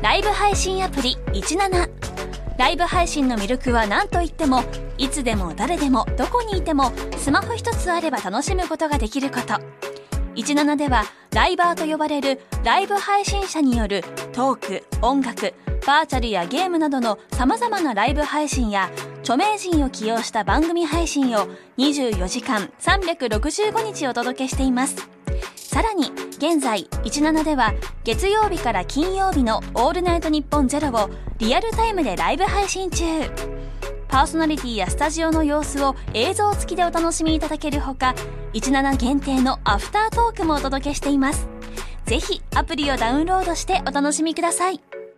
ライブ配信アプリ17。ライブ配信の魅力は何といっても、いつでも誰でもどこにいてもスマホ一つあれば楽しむことができること。17ではライバーと呼ばれるライブ配信者によるトーク、音楽、バーチャルやゲームなどの様々なライブ配信や著名人を起用した番組配信を24時間365日お届けしています。さらに現在17では月曜日から金曜日のオールナイトニッポンゼロをリアルタイムでライブ配信中。パーソナリティやスタジオの様子を映像付きでお楽しみいただけるほか、17限定のアフタートークもお届けしています。ぜひアプリをダウンロードしてお楽しみください。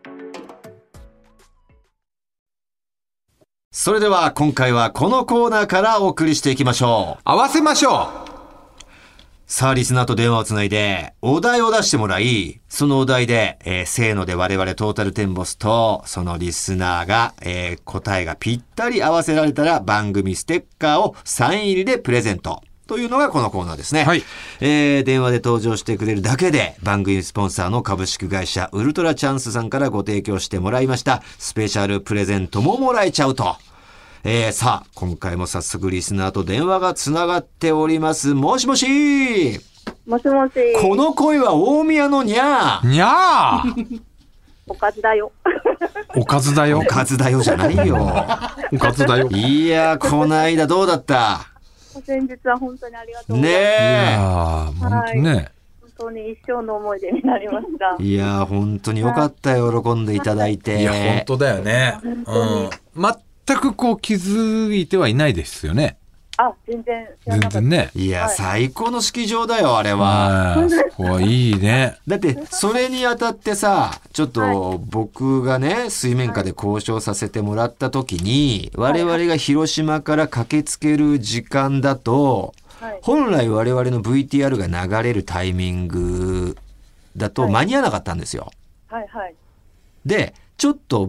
それでは今回はこのコーナーからお送りしていきましょう。 合わせましょう。 さあリスナーと電話をつないでお題を出してもらい、そのお題で、せーので我々トータルテンボスとそのリスナーが、答えがぴったり合わせられたら番組ステッカーをサイン入りでプレゼントというのがこのコーナーですね。 はい。 電話で登場してくれるだけで番組スポンサーの株式会社ウルトラチャンスさんからご提供してもらいましたスペシャルプレゼントももらえちゃうと。さあ今回も早速リスナーと電話がつながっております。もしもし。 もしもし。 この声は大宮のにゃー。 にゃー。 おかずだよ。 おかずだよ。 おかずだよじゃないよ。 おかずだよ。 いやこの間どうだった。 先日は本当にありがとうございます。 ねえ。 いや本当ね、 本当に一生の思い出になりました。 いや本当によかったよ、喜んでいただいて。 いや本当だよね。全くこう気づいてはいないですよね。 あ、全然知らなかった。 全然ね。 いや、最高の式場だよあれは。 そこはいいね。 だってそれにあたってさ、ちょっと僕がね水面下で交渉させてもらった時に、我々が広島から駆けつける時間だと、本来我々の VTR が流れるタイミングだと間に合わなかったんですよ。 はいはい。 でちょっと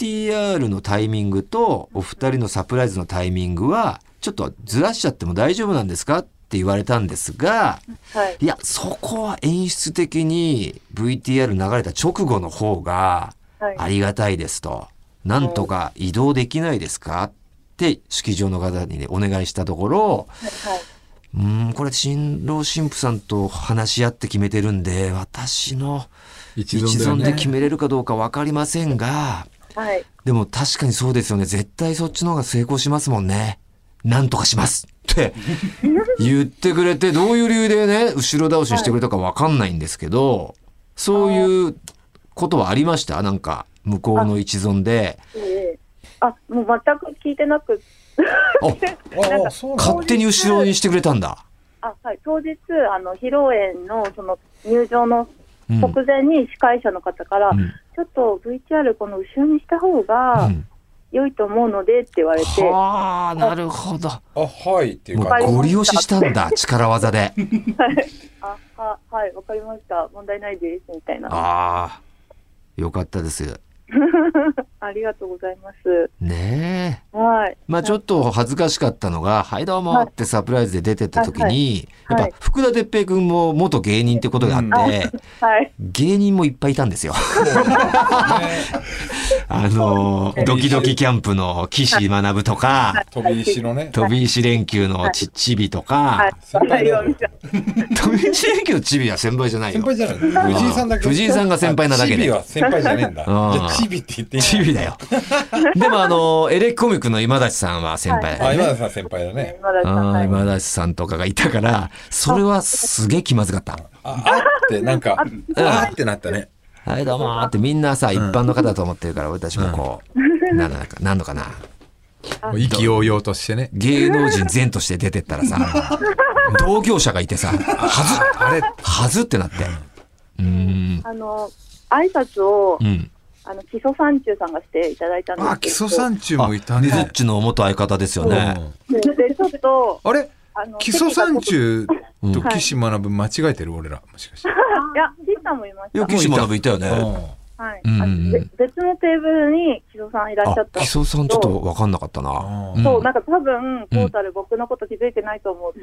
VTR のタイミングとお二人のサプライズのタイミングはちょっとずらしちゃっても大丈夫なんですかって言われたんですが、いやそこは演出的に VTR 流れた直後の方がありがたいですと、なんとか移動できないですかって式場の方にねお願いしたところ、これ新郎新婦さんと話し合って決めてるんで私の一存で決めれるかどうか分かりませんが、でも確かにそうですよね、絶対そっちの方が成功しますもんね、なんとかしますって言ってくれて、どういう理由でね後ろ倒しにしてくれたか分かんないんですけど、そういうことはありました？なんか向こうの一存で。 もう全く聞いてなく勝手に後ろにしてくれたんだ。 はい、当日披露宴のその入場の直前に司会者の方から、ちょっと VTR この後ろにした方が良いと思うのでって言われて、 はあ、なるほど。 はいっていうかゴリ押ししたんだ力技で。 はい、わかりました、問題ないですみたいな。 よかったです。 ありがとうございますねえ。まあちょっと恥ずかしかったのが、はいどうもってサプライズで出てった時に、やっぱ福田哲平君も元芸人ってことがあって、芸人もいっぱいいたんですよ。ドキドキキャンプの岸学とか、 飛び石のね、 飛び石連休のちびとか、飛び石連休のちびは先輩じゃないよ。 先輩じゃない。藤井さんだけ。 藤井さんが先輩なだけで。 ちびは先輩じゃねえんだ。じゃあちびって言っていい？ ちびだよ。でもエレコミックの今立さんは先輩だよね。 今立さん先輩だね。 今立さんとかがいたから、それはすげえ気まずかった。 ってなんかってなったね。 はいどうもってみんなさ一般の方だと思ってるから、俺たちもこうなんのかな。 意気揚々としてね。 芸能人前として出てったらさ、同業者がいてさ、はずってなって。 挨拶を木曽三中さんがしていただいたんですけど。 木曽三中もいたね。 ねずっちの元相方ですよね。 でちょっとあれ木曽三中と岸学間違えてる俺らもしかして。いや岸さんもいました。 岸学いたよね。 別のテーブルに木曽さんいらっしゃった。 木曽さんちょっと分かんなかったな。 そうなんか多分トータル僕のこと気づいてないと思って。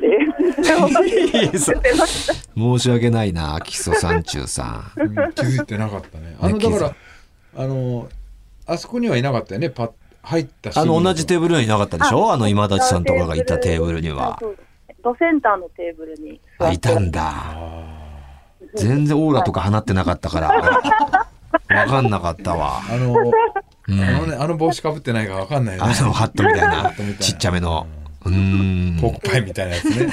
申し訳ないな木曽三中さん。 気づいてなかったね。だからあそこにはいなかったよね。入ったシーン同じテーブルにいなかったでしょ、今立さんとかがいたテーブルには。 ドセンターのテーブルにいたんだ。全然オーラとか放ってなかったから分かんなかったわ。 帽子かぶってないから分かんないね。 ハットみたいなちっちゃめのポークパイみたいなやつね。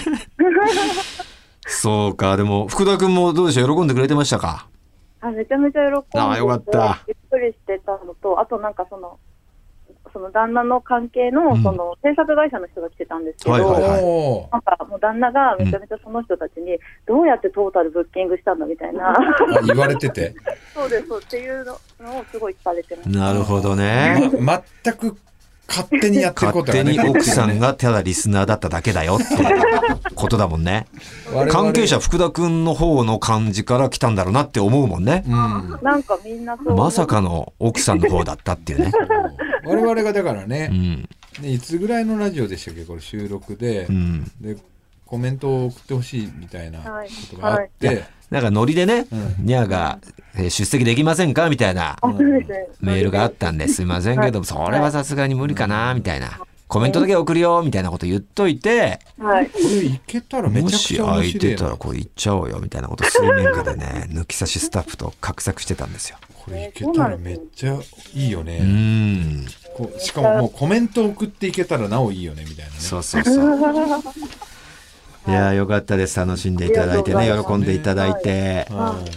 そうか。でも福田君もどうでしょう、喜んでくれてましたか？ めちゃめちゃ喜んでて、 よかった。 びっくりしてたのと、あとなんかその旦那の関係のその制作会社の人が来てたんですけど、なんかもう旦那がめちゃめちゃその人たちにどうやってトータルブッキングしたんだみたいな言われててそうですそうっていうのをすごい聞かれてます。 なるほどね。 全く勝手にやってることがね、 勝手に奥さんがただリスナーだっただけだよってことだもんね。関係者福田くんの方の感じから来たんだろうなって思うもんね。 なんかみんなそうまさかの奥さんの方だったっていうね。 我々がだからね、いつぐらいのラジオでしたっけこれ収録で、でコメントを送ってほしいみたいなことがあって、 なんかノリでね、ニャーが出席できませんかみたいなメールがあったんで、すいませんけどそれはさすがに無理かなみたいな、コメントだけ送るよみたいなこと言っといて、 これいけたらめちゃくちゃ面白いな、 もし空いてたらこれ行っちゃおうよみたいなこと水面下でね抜き差しスタッフと画策してたんですよ。 これいけたらめっちゃいいよね。しかももうコメント送っていけたらなおいいよねみたいなね。 そうそうそういやよかったです。楽しんでいただいてね、喜んでいただいて、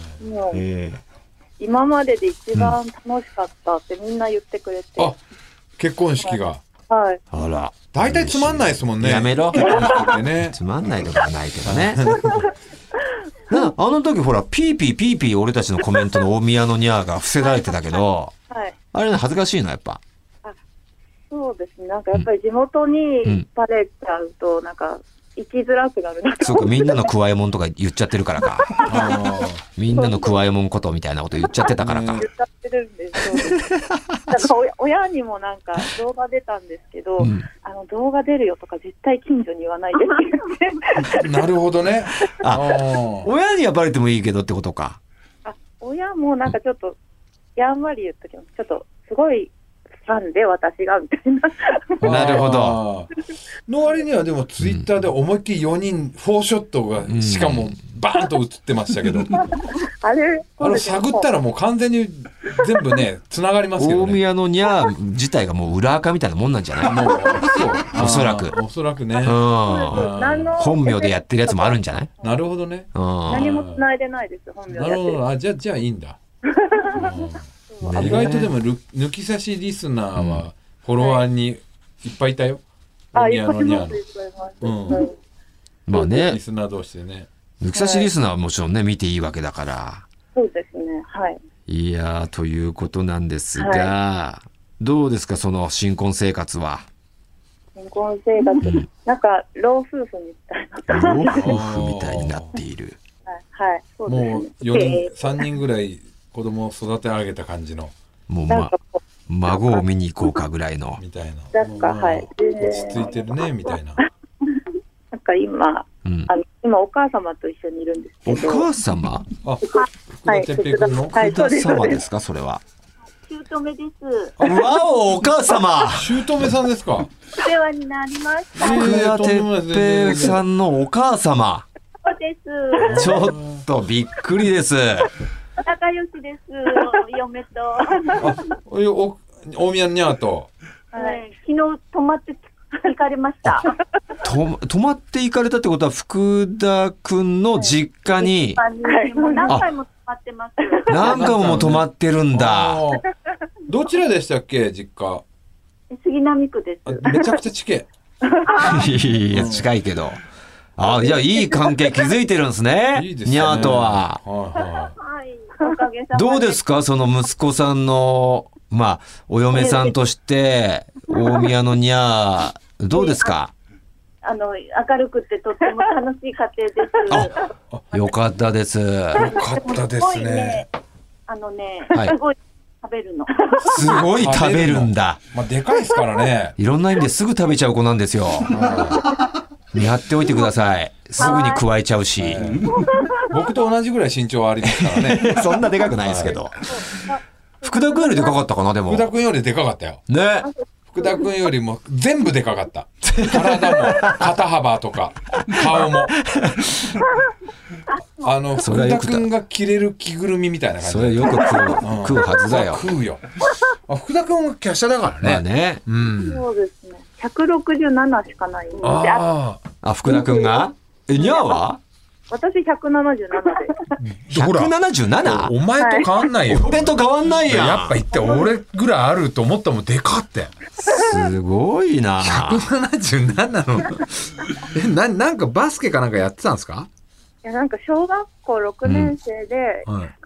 今までで一番楽しかったってみんな言ってくれて、 結婚式が、 はい、 あら大体つまんないですもんね。 やめろね、 つまんないとかないけどねあの時ほらピーピー俺たちのコメントの大宮のニャーが伏せられてたけど、あれね恥ずかしいのやっぱ。 そうですね、なんかやっぱり地元にバレちゃうとなんか生きづらくなるなと。 そうか、みんなのクワエモンとか言っちゃってるからかみんなのクワエモンことみたいなこと言っちゃってたからか。 言っちゃってるんで、なんか親にもなんか動画出たんですけど、動画出るよとか絶対近所に言わないでってなるほどね。 親にはバレてもいいけどってことか。 親もなんかちょっとやんわり言っときます。ちょっとすごいファンで私がみたいな。 なるほど。 の割にはでもツイッターで思いっきり4人4ショットがしかもバーンと映ってましたけど、 あれ探ったらもう完全に全部ねつながりますけどね。 大宮のニャー自体がもう裏垢みたいなもんなんじゃない？もうおそらくね。本名でやってるやつもあるんじゃない？ なるほどね。 何もつないでないです本名でやってる。 なるほど。じゃあいいんだ。意外とでも抜き差しリスナーはフォロワーにいっぱいいたよ。 いっぱいいます。 まあね、 リスナー同士でね。 抜き差しリスナーはもちろんね見ていいわけだから。 そうですね。はい。 いやということなんですが、どうですかその新婚生活は。 新婚生活、なんか老夫婦みたいな。 老夫婦みたいになっている。 はい。そうですね。 もう3人ぐらい子供を育て上げた感じの。 もう孫を見に行こうかぐらいの。 みたいな。 なんか落ち着いてるねみたいな。 なんか今お母様と一緒にいるんですけど。 お母様？ 福田哲平君の福田様ですかそれは。 姑です。 わお、お母様。 姑さんですか。 お世話になりました。 福田哲平さんのお母様。 そうです。 ちょっとびっくりです。 仲良しです。嫁と。 大宮ニャーと。 昨日泊まって行かれました。 泊まって行かれたってことは福田くんの実家に。 もう何回も泊まってます。 何回も泊まってるんだ。 どちらでしたっけ実家？ 杉並区です。 めちゃくちゃ近い。 いや近いけど。じゃあいい関係築いてるんですね。 いいですね。 ニャーとは。どうですかその息子さんのお嫁さんとして大宮のニャーどうですか？ 明るくてとっても楽しい家庭です。 よかったです。よかったですね。 すごい食べるの。 すごい食べるんだ。 でかいですからね。 いろんな意味ですぐ食べちゃう子なんですよ。やっておいてください。すぐに加えちゃうし。 僕と同じぐらい身長はありますからね。 そんなでかくないですけど。 福田くんよりでかかったかな、でも。 福田くんよりでかかったよ。 ね。 福田くんよりも全部でかかった。体も、肩幅とか、顔も。福田くんが着れる着ぐるみみたいな感じ。 それよく食うはずだよ。 食うよ。福田くんは華奢だからね。 まあね。 うん。そうですね。167しかないんで。 あ、福田くんが？にゃーは？ 私177で。 177？ お前と変わんないよ。 俺と変わんないやん。 やっぱ言って俺ぐらいあると思ったもん、でかって。 すごいな。 177のなんかバスケかなんかやってたんですか？ いや、なんか小学校6年生で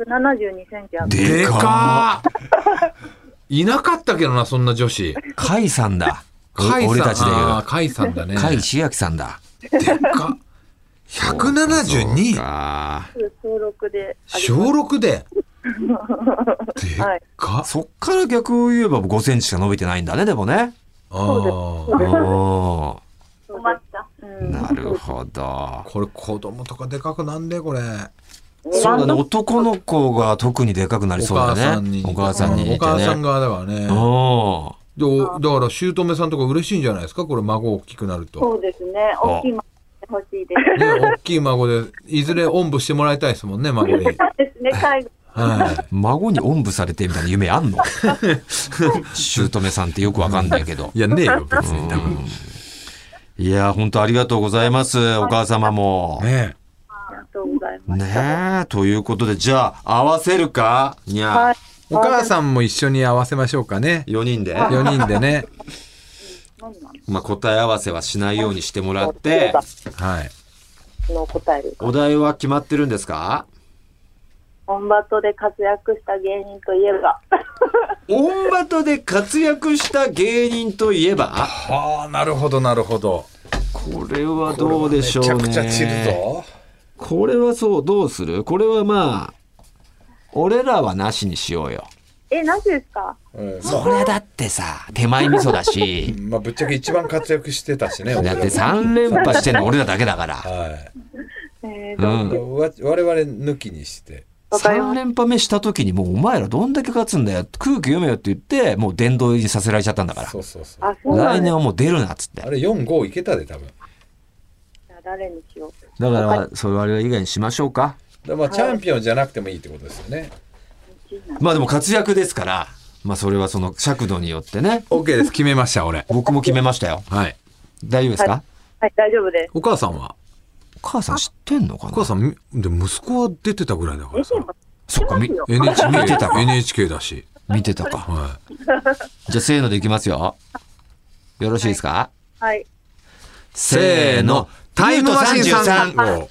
172センチあって。 でかーいなかったけどな、そんな女子。 甲斐さんだ。俺たちで言う。 甲斐さんだね。 甲斐千秋さんだ。 でかっ。172？ 小6で。 小6で。でかっ。 そっから逆を言えば5センチしか伸びてないんだね、でもね。 そうです。困った。 なるほど。 これ子供とかでかくなんでこれ。 そうだね、男の子が特にでかくなりそうだね。お母さんに。 お母さん側だからね。だから姑さんとか嬉しいんじゃないですか、これ孫大きくなると。 そうですね。大きい孫欲しいです。 ね、大きい孫でいずれおんぶしてもらいたいですもんね、孫に。そうですね、介護。 はい、孫におんぶされてみたいな夢あんの？姑さんってよくわかんないけど。 いやねえよ別に多分。 いや本当ありがとうございます、お母様も。 ね。 ありがとうございます。 ねえ、ということでじゃあ合わせるかにゃ、はい、 お母さんも一緒に合わせましょうかね。 4人で 4人でね。 まあ答え合わせはしないようにしてもらって、 はい。 お題は決まってるんですか？ オンバトで活躍した芸人といえば。 オンバトで活躍した芸人といえば。 はあ、なるほどなるほど。 これはどうでしょうね。 めちゃくちゃ散るぞ。 これはそう、どうする？これはまあ俺らはなしにしようよ。 なしですか？ それだってさ、手前味噌だし。 まあぶっちゃけ一番活躍してたしね。 だって3連覇してんの俺らだけだから。 はい。我々抜きにして。 3連覇目した時にもうお前らどんだけ勝つんだよ、空気読めよって言ってもう殿堂入りさせられちゃったんだから。 そうそうそう。 来年はもう出るなっつって。 あれ4、5いけたで多分。 誰にしよう。 だからそれ以外にしましょうか。 まあチャンピオンじゃなくてもいいってことですよね。 まあでも活躍ですから、まあそれはその尺度によってね。 OK です。決めました俺。 僕も決めましたよ。 はい。 大丈夫ですか？ はい、大丈夫です。 お母さんは？ お母さん知ってんのかな？ お母さんで息子は出てたぐらいだからさ。 そっか、 NHK 見てたか。NHK だし見てたか。 はい。 じゃあせーのでいきますよ。よろしいですか？ はい。 せーの、タイムマシーン3号。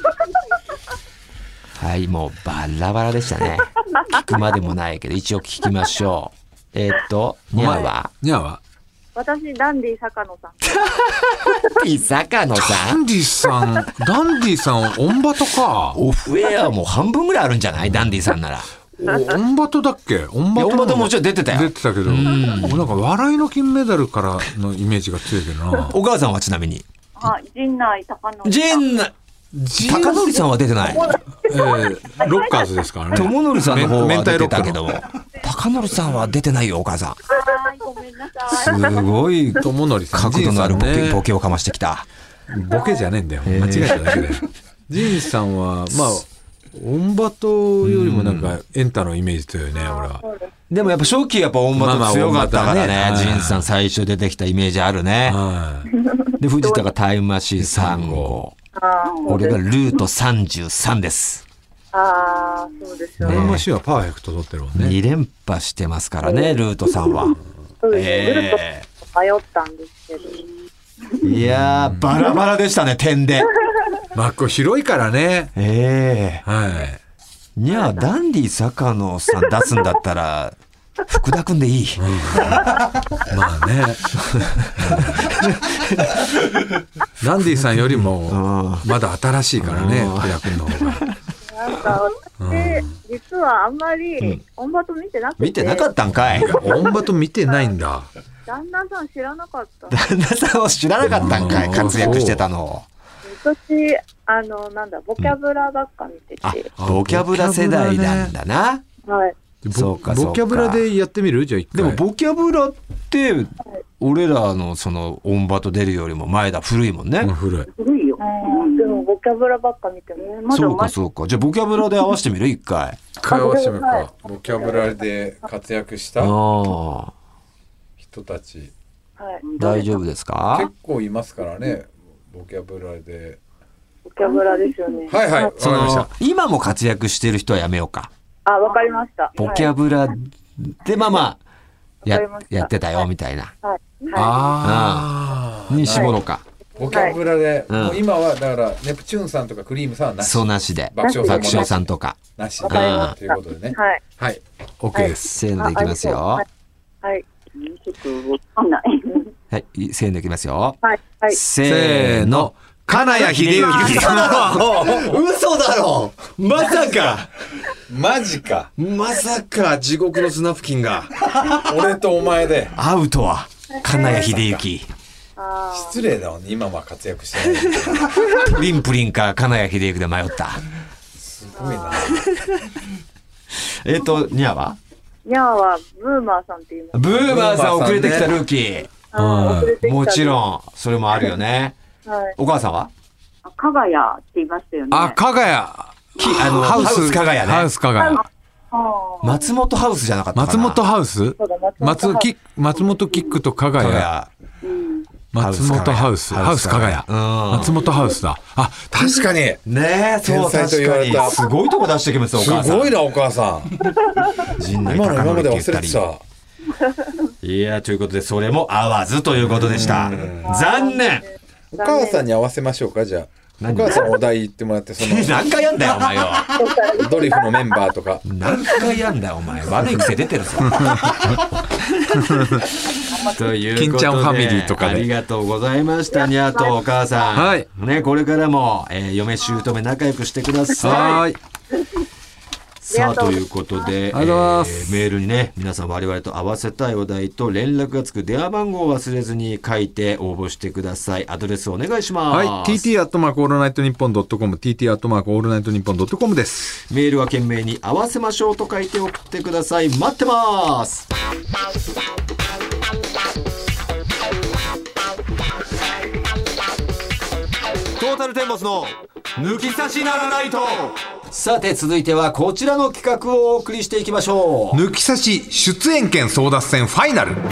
はい、もうバラバラでしたね。聞くまでもないけど一応聞きましょう。にゃーは？ にゃーは？ 私ダンディ坂野さん。 坂野さん。ダンディさんオンバトか。 オフエアもう半分ぐらいあるんじゃない？ダンディさんなら。 オンバトだっけ？オンバトもちろん出てたよ。 出てたけど、なんか笑いの金メダルからのイメージが強いけどな。 お母さんはちなみに。 陣内孝則。 孝則さんは出てない。 ロッカーズですからね。 友則さんの方は出てたけども、孝則さんは出てないよ、お母さん。 ごめんなさい。 すごい友則さん、 角度のあるボケをかましてきた。 ボケじゃねえんだよ。間違えただけだよ。ジンさんはまあオンバトよりもなんかエンタのイメージ強いね、俺は。 でもやっぱ初期やっぱオンバト強かったからね。ジンさん最初出てきたイメージあるね。で藤田がタイムマシーン3号。俺がルート33です。 そうですよね。 タイムマシーンはパーフェクト取ってるもんね。 2連覇してますからね、ルートさんは。 そうですね。迷ったんですけど。 いやーバラバラでしたね、点で。 まあこれ広いからね。はい。 にゃあダンディ坂野さん出すんだったら福田くんでいい。 まあね。ダンディさんよりもまだ新しいからね、福田くんの方が。 なんか私、実はあんまりオンバト見てなくて。 見てなかったんかい。 オンバト見てないんだ。 旦那さん知らなかった。 旦那さんを知らなかったんかい、活躍してたのを。 私ボキャブラばっか見てて。 ボキャブラ世代なんだな。 はい。 そうかそうか。 ボキャブラでやってみる？じゃあ一回。 でもボキャブラって俺らのそのオンバト出るよりも前だ、古いもんね。 古いよ。でもボキャブラばっか見てもまだそうかそうか。じゃあボキャブラで合わせてみる？一回合わせてみるか。ボキャブラで活躍した人たち、 大丈夫ですか？ 結構いますからね、ボキャブラで。 ボキャブラですよね。 はいはい、わかりました。 今も活躍してる人はやめようか。 あ、わかりました。 ボキャブラでまあやってたよみたいな。に絞ろうか。 ボキャブラで、もう今はだからネプチューンさんとかクリームさんはなし。 そうなしで。 爆笑さんとかなし。ということでね。はい。OK です。 せーのでいきますよ。 はい。ちょっとわかんない。 はい、せーのでいきますよ。 はい。 せーの。金谷秀幸。嘘だろ。まさか。 マジか。 まさか地獄の砂付近が俺とお前で会うとは。金谷秀幸。 失礼だもんね、今は活躍してない。 プリンプリンか金谷秀幸で迷った。 すごいな。 ニャは？ ニャはブーマーさんっていう。 ブーマーさん遅れてきたルーキー。もちろんそれもあるよね。お母さんは？ 加賀谷って言いましたよね。 あ、加賀谷。 ハウス加賀谷ね。 ハウス加賀谷。 松本ハウスじゃなかったかな。 松本ハウス？松本キックと加賀谷。松本ハウス。ハウス加賀谷。松本ハウスだ。あ、確かに。 ねえ、そう、確かに。すごいとこ出してきますよ、お母さん。 すごいな、お母さん。今まで忘れてた。 いや、ということで、それも合わずということでした。残念。 お母さんに合わせましょうか、じゃあ。お母さんお題言ってもらって、 何回やんだよ、お前よ。 ドリフのメンバーとか。 何回やんだよ、お前。悪い癖出てるぞ。ということで、 金ちゃんファミリーとかで。 ありがとうございました、にゃとお母さん。 はい。 ね、これからも、嫁姑仲良くしてください。 はい。 さあ、ということで、メールにね、皆さん我々と合わせたいお題と連絡がつく電話番号を忘れずに書いて応募してください。アドレスお願いします。 はい。tt@allnightnippon.com、tt@allnightnippon.com です。 メールは懸命に合わせましょうと書いて送ってください。待ってます。トータルテンボスの抜き差しならないと。さて続いてはこちらの企画をお送りしていきましょう。 抜き差し出演権争奪戦ファイナル。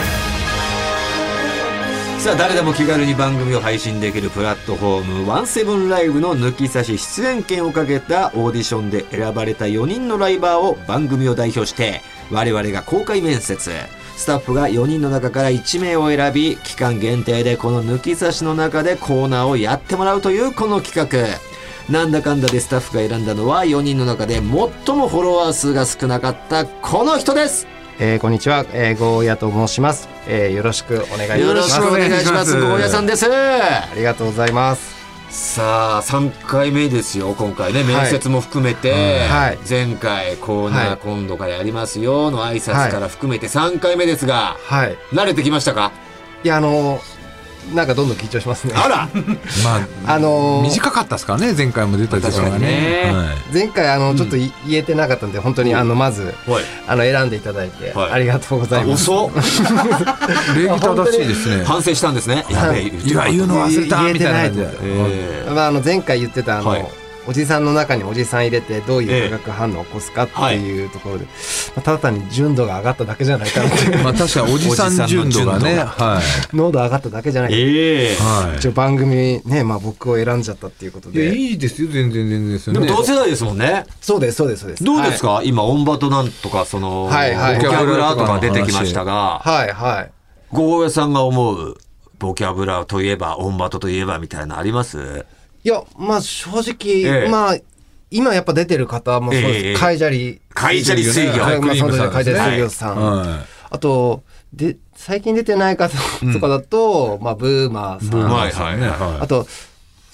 さあ誰でも気軽に番組を配信できるプラットフォーム17ライブの抜き差し出演権をかけたオーディションで選ばれた4人のライバーを番組を代表して我々が公開面接。スタッフが4人の中から1名を選び期間限定でこの抜き差しの中でコーナーをやってもらうというこの企画。なんだかんだでスタッフが選んだのは4人の中で最もフォロワー数が少なかったこの人です。 こんにちは、ゴーヤと申します。よろしくお願いします。 よろしくお願いします。ゴーヤさんです。 ありがとうございます。 さあ3回目ですよ今回ね。面接も含めて、 はい、 前回コーナー今度からやりますよの挨拶から含めて3回目ですが、 はい、 慣れてきましたか？ いやなんかどんどん緊張しますね。 あらまあ短かったですからね前回も出た時間がね。 前回ちょっと言えてなかったんで本当にまず選んでいただいてありがとうございます。 遅っ礼儀正しいですね。 反省したんですね。やべえ言うの忘れたみたいな。 前回言ってたおじさんの中におじさん入れてどういう化学反応を起こすかっていうところで、ただ単に純度が上がっただけじゃないかなってまあ確かにおじさん純度がね濃度上がっただけじゃないか、一応番組ね、僕を選んじゃったっていうことで。 いいですよ全然ですよね。でも同世代ですもんね。 そうです。どうですか、今オンバトなんとかボキャブラとか出てきましたが、ゴーヤさんが思うボキャブラといえばオンバトといえばみたいなあります？ いや正直、今やっぱ出てる方もそうです。カイジャリ水魚、 カイジャリ水魚さん、あと最近出てない方とかだと、ブーマーさん、あと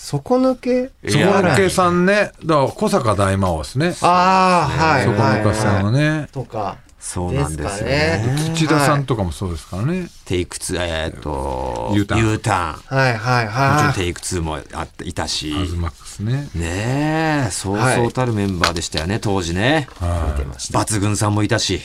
底抜けさんね。だから小坂大魔王ですね。 ああ、はい。 底抜けさんのね。 とか。 そうなんですよね。 土田さんとかもそうですからね。 テイク2、 U ターン。 U ターン。 はいはいはい。 もちろんテイク2もいたし。 アズマックスね。 ねえ、そうそうたるメンバーでしたよね、当時ね。抜群さんもいたし。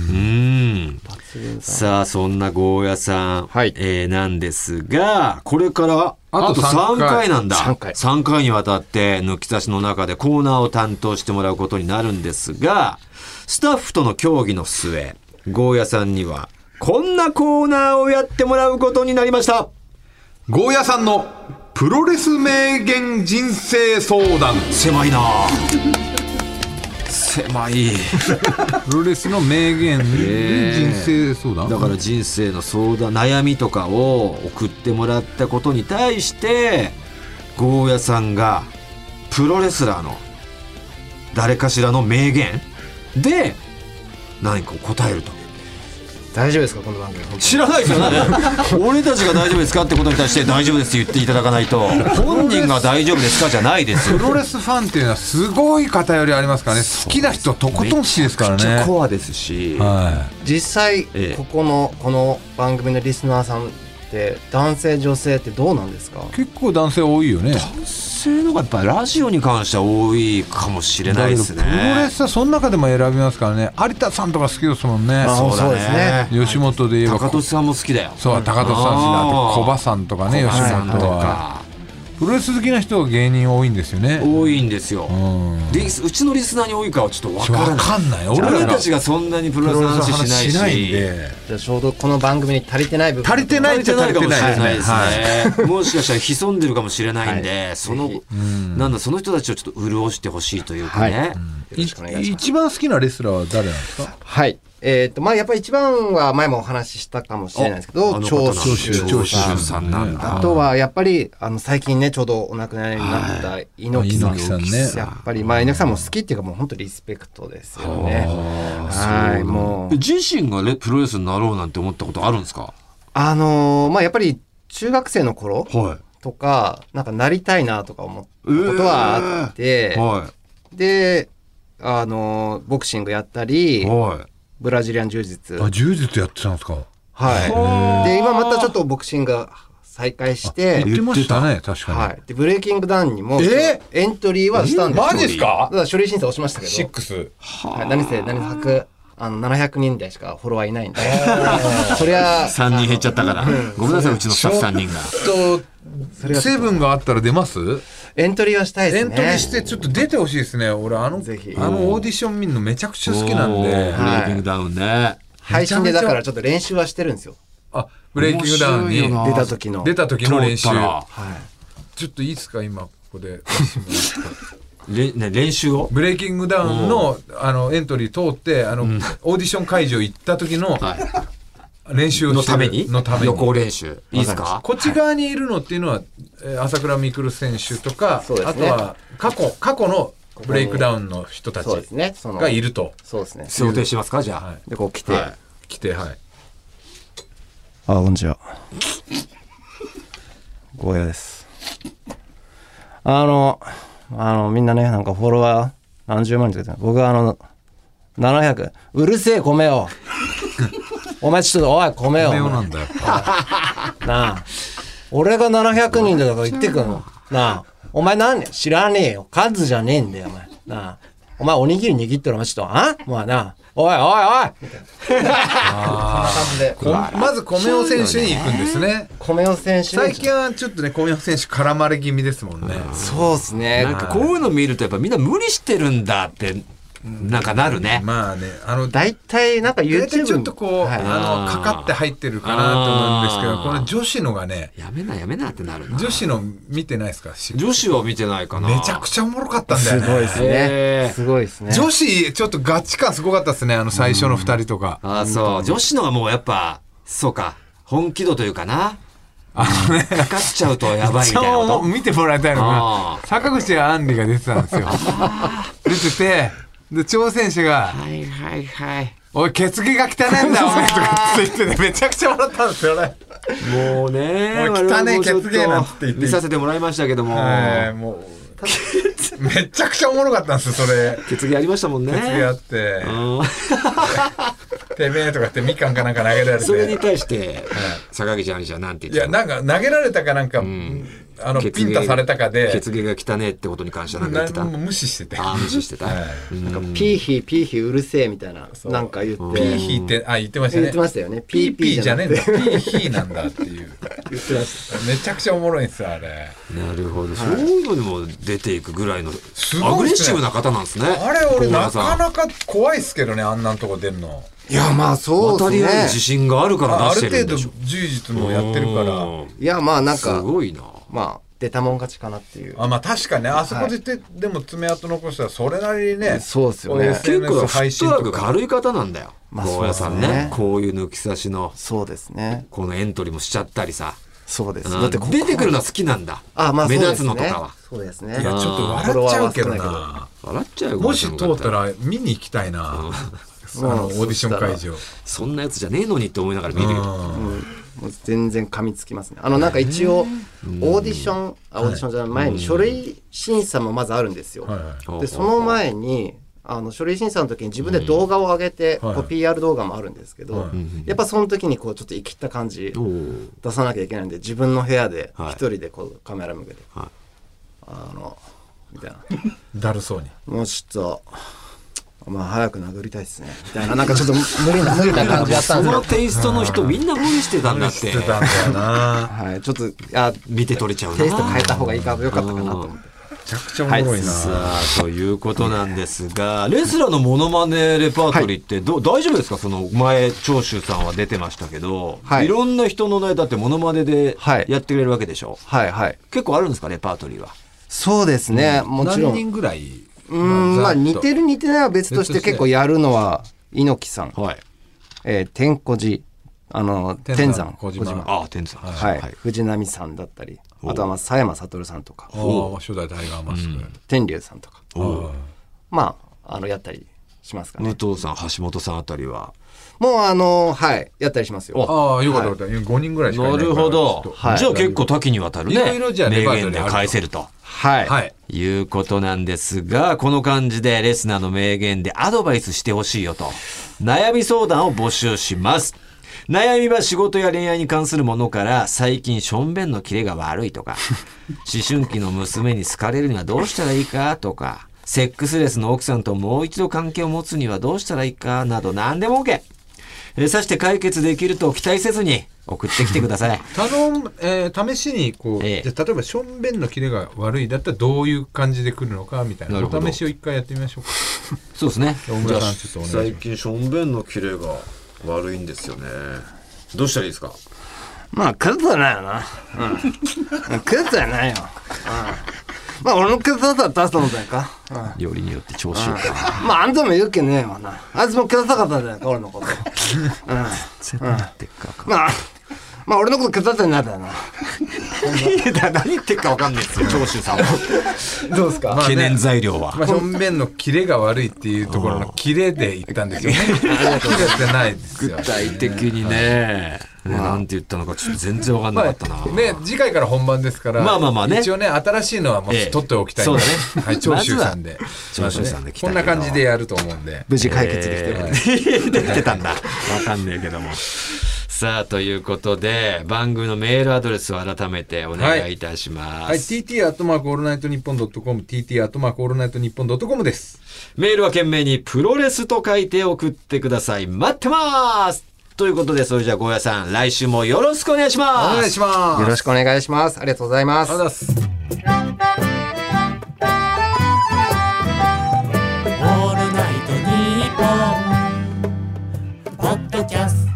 さあ、そんなゴーヤさん、なんですが、これからあと3回なんだ。3回にわたって抜き差しの中でコーナーを担当してもらうことになるんですが、スタッフとの協議の末、ゴーヤさんにはこんなコーナーをやってもらうことになりました。 ゴーヤさんのプロレス名言人生相談。 狭いな狭いプロレスの名言で人生相談、 だから人生の相談、悩みとかを送ってもらったことに対してゴーヤさんがプロレスラーの誰かしらの名言で何かを答えると。 大丈夫ですかこの番組。 知らないですよね俺たちが大丈夫ですかってことに対して大丈夫ですって言っていただかないと本人が大丈夫ですかじゃないですよ。 プロレスファンっていうのはすごい偏りありますからね。好きな人とことん好きですからね。めちゃくちゃコアですし、 実際この番組のリスナーさんって男性女性ってどうなんですか？ 結構男性多いよね。 男性のがやっぱりラジオに関しては多いかもしれないですね。 プロレスはその中でも選びますからね。有田さんとか好きですもんね。 そうですね。 吉本で言えば高俊さんも好きだよ。 そう、高俊さんし、小葉さんとかね、吉本とか。プロレス好きな人は芸人多いんですよね。 多いんですよ。うちのリスナーに多いかはちょっと分からない。俺たちがそんなにプロレスの話しないし。 じゃあちょうどこの番組に足りてない部分。 足りてないっちゃ足りてないですね。もしかしたら潜んでるかもしれないんで、その人たちをちょっと潤してほしいというかね。 一番好きなレスラーは誰なんですか？ はい。まあやっぱり一番は前もお話ししたかもしれないですけど、長州さんなんだ。あとはやっぱり最近ねちょうどお亡くなりになった猪木さんね。やっぱりまあ猪木さんも好きっていうかもう本当リスペクトですよね。はい。もう自身がプロレスになろうなんて思ったことあるんですか？ まあやっぱり中学生の頃とかなんかなりたいなとか思ったことはあって、でボクシングやったり。ブラジリアン柔術。 柔術やってたんですか？ はい。で今またちょっとボクシングが再開して言ってましたね、確かに。 はい。でブレイキングダウンにもエントリーはしたんです。 マジですか？ だから書類審査押しましたけど。 6。 はい。何せ700人でしかフォロワーいないんで。そりゃ 3人減っちゃったから。ごめんなさい、うちのスタッフ3人が。 セブンがあったら出ます？ エントリーはしたいですね。 エントリーしてちょっと出てほしいですね。俺オーディション見るのめちゃくちゃ好きなんで。ブレイキングダウンね。 配信でだからちょっと練習はしてるんですよ。 ブレイキングダウンに出た時の練習。ちょっといいですか今ここで。 練習をブレイキングダウンのエントリー通ってオーディション会場行った時の練習をしてるのために予行練習いいですか？ こっち側にいるのっていうのは朝倉未来選手とか、あとは過去のブレイクダウンの人たちがいると。 そうですね。 想定しますか？じゃあでこう来てはい。こんにちは。ゴーヤです。みんなねなんかフォロワー何十万人つけて僕は700。うるせえ米よ。お前ちょっとおい米よ。 なんだよ。 なあ俺が700人だから言ってくんの。なあお前何知らねえよ。数じゃねえんだよお前。なあお前おにぎり握ってるお前ちょっともうなおいみたいな。そんな感じでまず米尾選手に行くんですね。 米尾選手最近はちょっとね米尾選手絡まれ気味ですもんね。 そうですね。 なんかこういうの見るとやっぱみんな無理してるんだってなんかなるね。 まあね大体なんか YouTube ちょっとこうかかって入ってるかなと思うんですけど、この女子のがねやめなってなるな。 女子の見てないですか？ 女子は見てないかな。 めちゃくちゃおもろかったんだよね。 すごいですね。すごいですね。 女子ちょっとガチ感すごかったですね。最初の2人とか。 そう女子のはもうやっぱそうか本気度というかな。かかっちゃうとやばいみたいなこと。 見てもらいたいのが坂口杏里が出てたんですよ。出ててで挑戦者がおい血毛が汚ねえんだお前とかって言っててめちゃくちゃ笑ったんですよね。 もうね、 もう汚ね血芸なんて言って見させてもらいましたけども、 もうめちゃくちゃおもろかったんですよそれ。 血芸ありましたもんね。 血芸あって、てめえとかってみかんかなんか投げられて、 それに対して坂口兄ちゃんなんて言ってたの？ いやなんか投げられたかなんか、ピンタされたかで血芸が汚ねえってことに関してはなんか言ってた。 無視してて、 無視してた。 なんかピーヒーピーヒーうるせえみたいななんか言って、 ピーヒーって言ってましたね。 言ってましたよね。 ピーピーじゃねえんだ、ピーヒーなんだっていう言ってました。 めちゃくちゃおもろいんですよあれ。 なるほど、そういうのにも出ていくぐらいのアグレッシブな方なんですね。 あれ俺なかなか怖いっすけどね、あんなとこ出るの。 いやまあそうですね。 渡り合い自信があるから出してるんでしょ。 ある程度充実もやってるから。 いやまあなんかすごいな。 まあ出たもん勝ちかなっていう。 まあ確かにね、あそこででも爪痕残したらそれなりにね。 そうですよね。 結構フットワーク軽い方なんだよ。ゴーヤさんね。こういう抜き差しの。 そうですね。 このエントリーもしちゃったりさ。 そうです。 だって出てくるのは好きなんだ。目立つのとかは。 そうですね。 いやちょっと笑っちゃうけどな。 笑っちゃうよ。 もし通ったら見に行きたいな。オーディション会場。 そんなやつじゃねえのにって思いながら見るよ。 もう全然噛みつきますね。なんか一応オーディションじゃない前に書類審査もまずあるんですよ。でその前に書類審査の時に自分で動画を上げて、PR 動画もあるんですけど、やっぱその時にこうちょっと生きった感じ出さなきゃいけないんで、自分の部屋で一人でこうカメラ向けて、みたいなだるそうに、 もうちょっとまあ早く殴りたいですねみたいな、なんかちょっと無理な感じやったんですよ。 そのテイストの人みんな無理してたんだって。 無理してたんだよな。 はい、ちょっと見て取れちゃうな。 テイスト変えた方がよかったかなと思って。 めちゃくちゃおもろいな。 さあということなんですが、レスラーのモノマネレパートリーって大丈夫ですか？その前長州さんは出てましたけど、いろんな人のねだってモノマネでやってくれるわけでしょ。はいはい。結構あるんですかレパートリーは？ そうですね。もちろん。 何人ぐらい？ まあ似てる似てないは別として結構やるのは猪木さん、天小寺、天山小島、 天山、 藤波さんだったり、あとは佐山悟さんとか、 初代タイガーマスク、 天竜さんとか、まあやったりしますかね。 武藤さん、橋本さんあたりはもうやったりしますよ。 よかった。5人ぐらいしかいない。 なるほど。じゃあ結構多岐にわたるね。名言で返せると。いうことなんですが、この感じでレスナーの名言でアドバイスしてほしいよと悩み相談を募集します。悩みは仕事や恋愛に関するものから、最近しょんべんのキレが悪いとか思春期の娘に好かれるにはどうしたらいいかとか、セックスレスの奥さんともう一度関係を持つにはどうしたらいいかなど何でも OK。さして解決できると期待せずに送ってきてください。 試しにこう、じゃ例えばしょんべんのキレが悪いだったらどういう感じで来るのかみたいなお試しを一回やってみましょうか。 そうですね。 大村さんちょっとお願いします。 最近しょんべんのキレが悪いんですよね。どうしたらいいですか？ まあクズはないよな。クズはないよ。まあ俺のクズさ出すと思ったんか。 よりによって調子いいか。 まああんたも言うけねえわな。あいつもクズさかったんじゃないか俺のこと。まあ俺のことクズさになったよな。 何言ってるか分かんないですよ長州さんは。 どうですか？ 懸念材料は。 しょんべんのキレが悪いっていうところのキレで言ったんですよね。キレってないですよ。 具体的にね。なんて言ったのかちょっと全然分かんなかったな。 次回から本番ですから。まあね。一応ね新しいのはもう取っておきたいんでね。長州さんで。 長州さんでこんな感じでやると思うんで。 無事解決できてる。 できてたんだ。分かんねえけども。さあということで番組のメールアドレスを改めてお願いいたします。 tt@allnightnippon.com tt@allnightnippon.com です。 メールは懸命にプロレスと書いて送ってください。待ってます。ということでそれじゃあゴーヤさん来週もよろしくお願いします。 お願いします。 よろしくお願いします。ありがとうございます。 ありがとうございます。 オールナイトニッポンポッドキャスト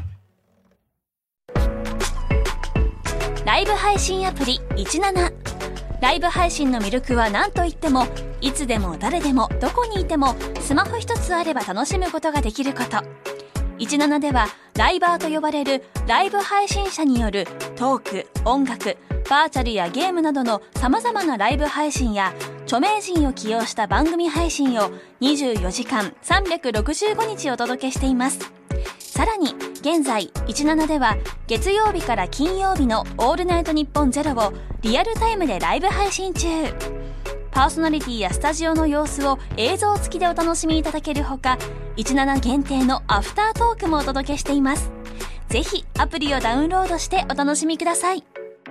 ライブ配信アプリ17。ライブ配信の魅力は何といっても、いつでも誰でもどこにいてもスマホ一つあれば楽しむことができること。17ではライバーと呼ばれるライブ配信者によるトーク、音楽、バーチャルやゲームなどの様々なライブ配信や著名人を起用した番組配信を24時間365日お届けしています。ささらに現在17では月曜日から金曜日のオールナイトニッポンゼロをリアルタイムでライブ配信中。パーソナリティやスタジオの様子を映像付きでお楽しみいただけるほか、17限定のアフタートークもお届けしています。ぜひアプリをダウンロードしてお楽しみください。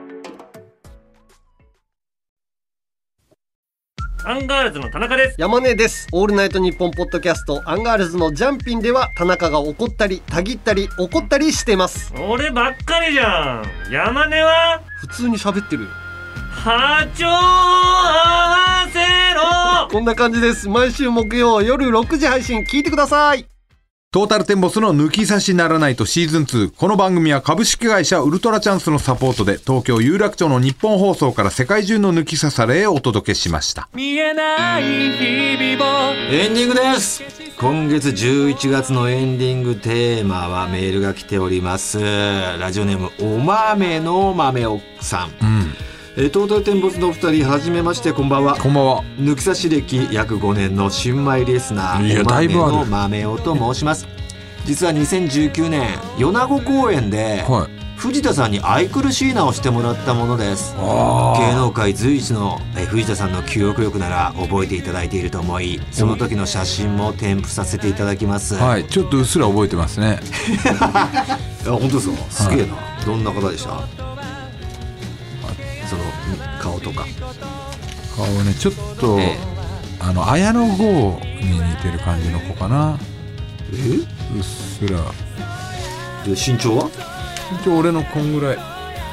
アンガールズの田中です。 山根です。オールナイトニッポンポッドキャストアンガールズのジャンピンでは田中が怒ったりたぎったり怒ったりしてます。 俺ばっかりじゃん。山根は普通に喋ってるよ。 波長合わせろ。 こんな感じです。毎週木曜夜6時配信聞いてください。 トータルテンボスの抜き差しならないとシーズン2。この番組は株式会社ウルトラチャンスのサポートで東京有楽町の日本放送から世界中の抜き差されへお届けしました。 見えない日々もエンディングです。今月11月のエンディングテーマはメールが来ております。ラジオネームお豆の豆おさん、トータルテンボスのお二人、はじめまして、こんばんは。 こんばんは。 抜き差し歴約5年の新米リスナー、お豆の豆おと申します。実は2019年米子公演で、藤田さんに愛くるしいなをしてもらったものです。芸能界随一の藤田さんの記憶力なら覚えていただいていると思い、その時の写真も添付させていただきます。 はい、ちょっとうっすら覚えてますね。 いや本当ですか。すげえな、どんな方でした？その顔とか。 顔ね、ちょっと、綾野剛に似てる感じの子かな。うっすら。 で身長は？ 身長俺のこんぐらい。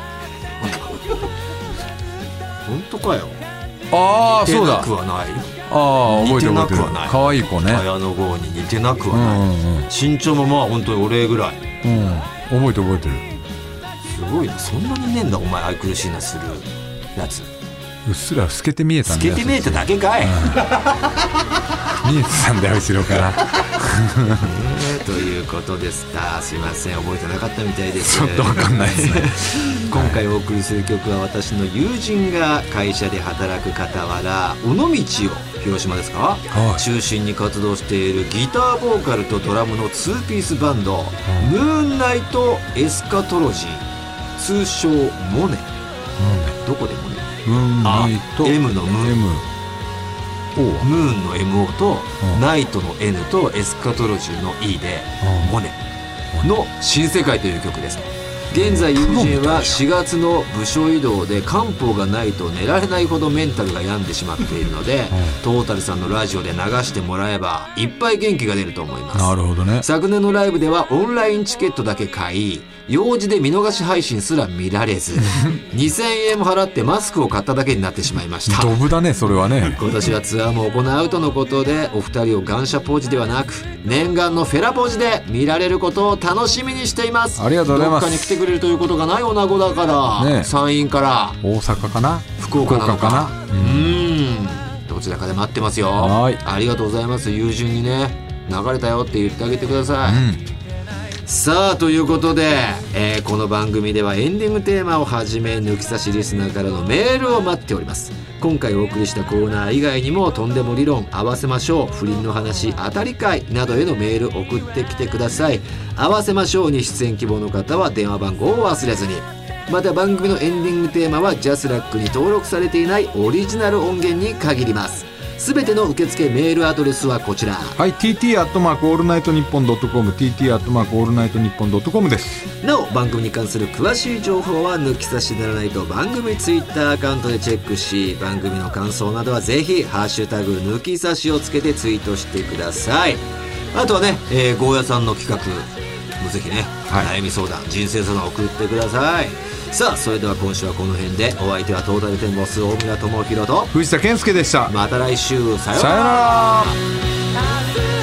本当かよ。 ああ、そうだ。 似てなくはない。 ああ、覚えてる覚えてる。可愛い子ね。 綾野剛に似てなくはない。身長もまあ本当に俺ぐらい。 覚えてる。 すごいな、そんなにねえんだお前、愛くるしいなするやつ。 うっすら透けて見えたんだよ。 透けて見えただけかい。 見えてたんだよ後ろからということでした。すいません、覚えてなかったみたいです。 ちょっと分かんないですね。 今回お送りする曲は、私の友人が会社で働く傍ら、尾道を、広島ですか、中心に活動しているギターボーカルとドラムの2ピースバンド、ムーンナイトエスカトロジー、通称モネ。どこでモネ？ ムーンナイト M のムーン、ムーンの MO とナイトの N とエスカトロジーの E でモネの新世界という曲です。現在友人は4月の部署移動で漢方がないと寝られないほどメンタルが病んでしまっているので、トータルさんのラジオで流してもらえばいっぱい元気が出ると思います。 なるほどね。 昨年のライブではオンラインチケットだけ買い、用事で見逃し配信すら見られず2000円も払ってマスクを買っただけになってしまいました。 ドブだねそれはね。 今年はツアーも行うとのことで、お二人を感謝ポージではなく念願のフェラポージで見られることを楽しみにしています。 ありがとうございます。 どっかに来てくれるということがない女子だから、ね、山陰から大阪かな福岡なのかどちらかで待ってますよ。ありがとうございます。友人にね、流れたよって言ってあげてください。さあということで、この番組ではエンディングテーマをはじめ、抜き差しリスナーからのメールを待っております。今回お送りしたコーナー以外にも、とんでも理論、合わせましょう、不倫の話、当たり会などへのメール送ってきてください。合わせましょうに出演希望の方は電話番号を忘れずに。また番組のエンディングテーマはジャスラックに登録されていないオリジナル音源に限ります。すべての受付メールアドレスはこちら。 はい、TT アットマークオールナイトニッポンドットコム、TT アットマークオールナイトニッポンドットコムです。 なお番組に関する詳しい情報は抜き差しならないと番組ツイッターアカウントでチェックし、番組の感想などはぜひハッシュタグ抜き差しをつけてツイートしてください。あとはね、ゴーヤさんの企画もぜひね、悩み相談、人生相談送ってください。さあそれでは今週はこの辺で。お相手はトータルテンボス大村智広と藤田健介でした。 また来週、さようなら。 さようなら。